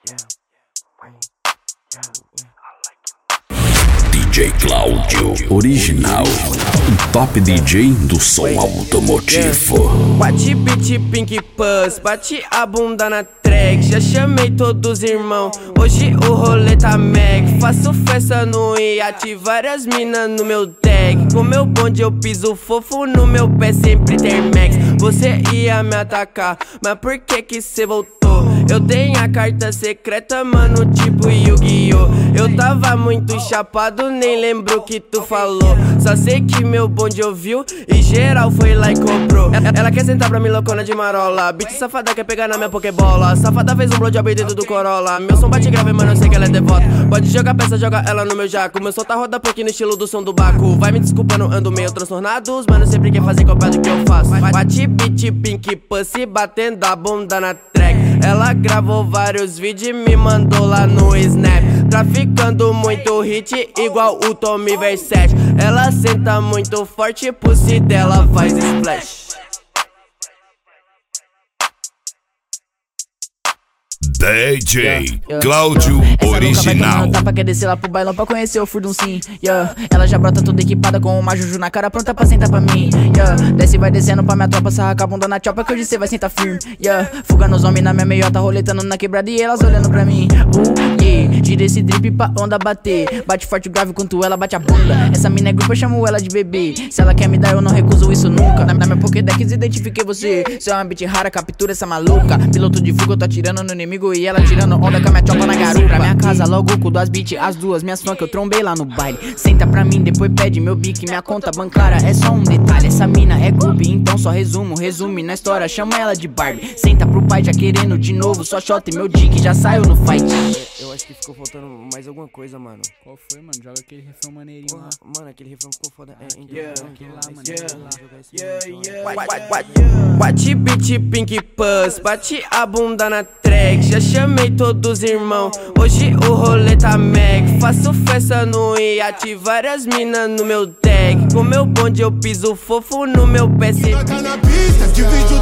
DJ Cláudio Original, o top DJ do som automotivo. Bate beat, pink pus, bate a bunda na track. Já chamei todos os irmãos, hoje o rolê tá mag. Faço festa no iate, várias minas no meu deck. Com meu bonde eu piso fofo, no meu pé sempre tem max. Você ia me atacar, mas por que que cê voltou? Eu tenho a carta secreta, mano, tipo Yu-Gi-Oh! Eu tava muito chapado, nem lembro o que tu falou. Só sei que meu bonde ouviu e geral foi lá e comprou. Ela quer sentar pra mim loucona de marola. Bitch safada quer pegar na minha pokebola. Safada fez um blowjob dentro do Corolla. Meu som bate grave, mano, eu sei que ela é devota. Pode jogar peça, joga ela no meu jaco. Meu som tá roda pouquinho no estilo do som do Baco. Vai me desculpando, ando meio transtornado. Os mano sempre quer fazer cópia do que eu faço. Bate beat, pink pussy, batendo a bunda na track. Ela gravou vários vídeos e me mandou lá no Snap. Traficando muito hit, igual o Tommy Versace. Ela senta muito forte, pussy dela faz splash. DJ Cláudio Original. Tapa quer descer lá pro bailão pra conhecer o Furdun sim. Ela já brota toda equipada com uma juju na cara, pronta pra sentar pra mim. Desce vai descendo pra minha tropa, sarra a bunda na chopa que hoje cê vai sentar firme. Fuga nos homens na minha meiota, roletando na quebrada e elas olhando pra mim. Gira esse drip pra onda bater. Bate forte o grave quanto ela bate a bunda. Essa mina é grupo, eu chamo ela de bebê. Se ela quer me dar, eu não recuso isso nunca. Na minha Pokédex identifiquei você. Cê é uma bitch rara, captura essa maluca. Piloto de fuga, eu tô atirando no inimigo e ela tirando onda com a minha tropa na garupa. Pra minha casa logo com duas beats, as duas minhas fãs que eu trombei lá no baile. Senta pra mim, depois pede meu bique. Minha conta bancária é só um detalhe. Essa mina é Gubi, então só resume na história, chama ela de Barbie. Senta pro pai já querendo de novo, só shot e meu dick já saiu no fight. Eu acho que ficou faltando mais alguma coisa, mano. Qual foi, mano? Joga aquele refrão maneirinho lá. Mano, aquele refrão ficou foda. Aquele lá, mano. Bate beat, pink pus, bate a bunda na track. Já chamei todos os irmãos, hoje o rolê tá mag. Faço festa no iate, várias minas no meu deck. Com meu bonde eu piso fofo, no meu pé sempre. Joga na pista, divido